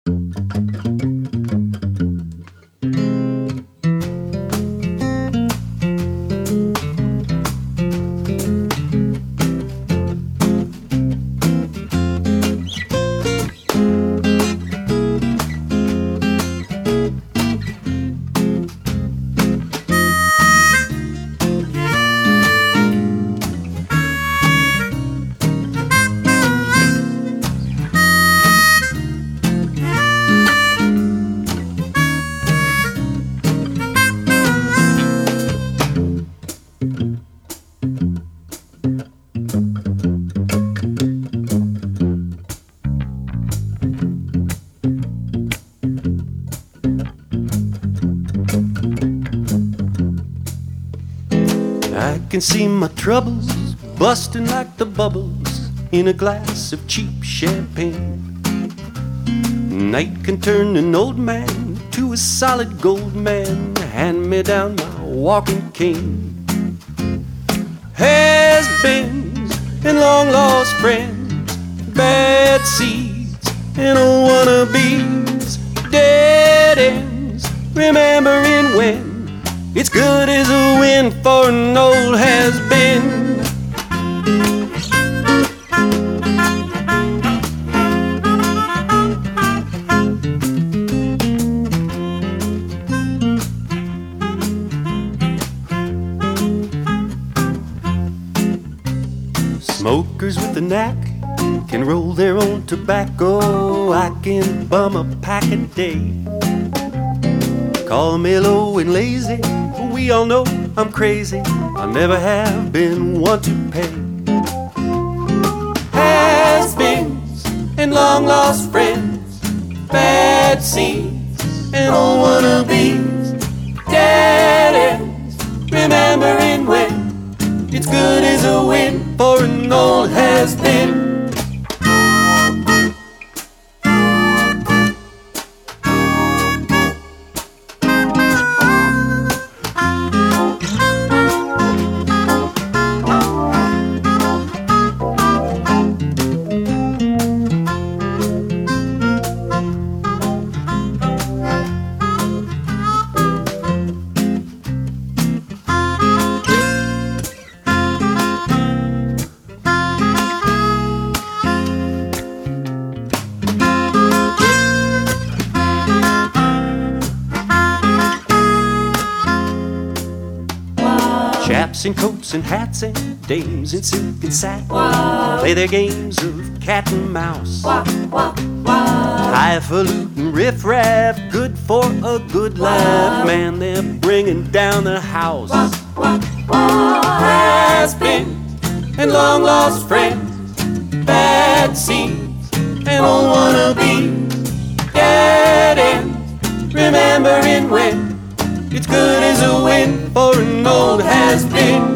I can see my troubles busting like the bubbles in a glass of cheap champagne. Night can turn an old man to a solid gold man. Hand me down my walking cane. Has-beens and long-lost friends, bad seeds and old wannabes, dead ends, remembering when it's good as a win for an old has-been. Smokers with the knack can roll their own tobacco. I can bum a pack a day. Call me low and lazy, but we all know I'm crazy. I never have been one to pay. Has-beens and long-lost friends, bad seeds and old wannabes, dead ends, remembering when it's good as a win for an old has-been. Chaps in coats and hats and dames in silk and satin play their games of cat and mouse. Highfalutin riff-raff, good for a good laugh. Man, they're bringing down the house. Has-beens and long-lost friends, bad seeds and old wannabes, dead ends, remembering when it's good as a win for an old has-been.